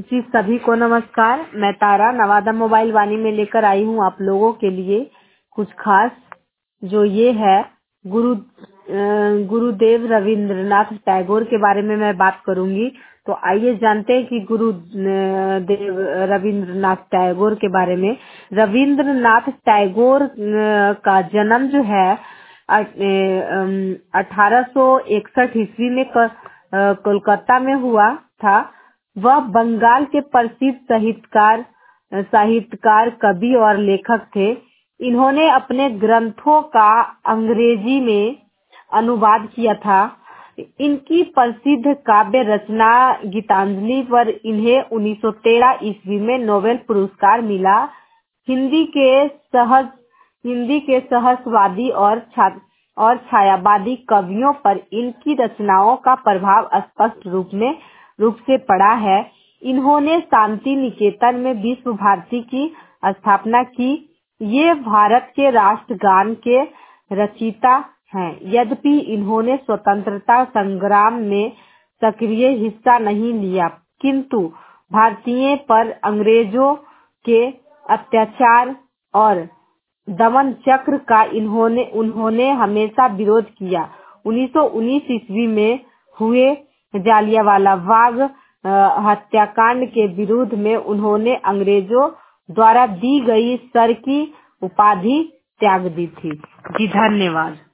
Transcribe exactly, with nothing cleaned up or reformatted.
जी सभी को नमस्कार। मैं तारा नवादा मोबाइल वाणी में लेकर आई हूँ आप लोगों के लिए कुछ खास, जो ये है गुरु अ, गुरुदेव रविंद्रनाथ टैगोर के बारे में मैं बात करूंगी। तो आइए जानते हैं कि गुरु अ, देव रविंद्रनाथ टैगोर के बारे में। रविंद्रनाथ टैगोर अ, का जन्म जो है अठारह सौ इकसठ ईस्वी में क- अ, कोलकाता में हुआ था। वह बंगाल के प्रसिद्ध साहित्यकार साहित्यकार कवि और लेखक थे। इन्होंने अपने ग्रंथों का अंग्रेजी में अनुवाद किया था। इनकी प्रसिद्ध काव्य रचना गीतांजलि पर इन्हें उन्नीस सौ तेरह ईस्वी में नोबेल पुरस्कार मिला। हिंदी के सहज हिंदी के सहजवादी और छा, और छायावादी कवियों पर इनकी रचनाओं का प्रभाव स्पष्ट रूप में रूप से पड़ा है। इन्होंने शांति निकेतन में विश्व भारती की स्थापना की। ये भारत के राष्ट्रगान के रचयिता हैं। यद्यपि इन्होंने स्वतंत्रता संग्राम में सक्रिय हिस्सा नहीं लिया, किंतु भारतीयों पर अंग्रेजों के अत्याचार और दमन चक्र का इन्होंने उन्होंने हमेशा विरोध किया। उन्नीस सौ उन्नीस ईस्वी में हुए जालियांवाला बाग अ, हत्याकांड के विरुद्ध में उन्होंने अंग्रेजों द्वारा दी गई सर की उपाधि त्याग दी थी। जी धन्यवाद।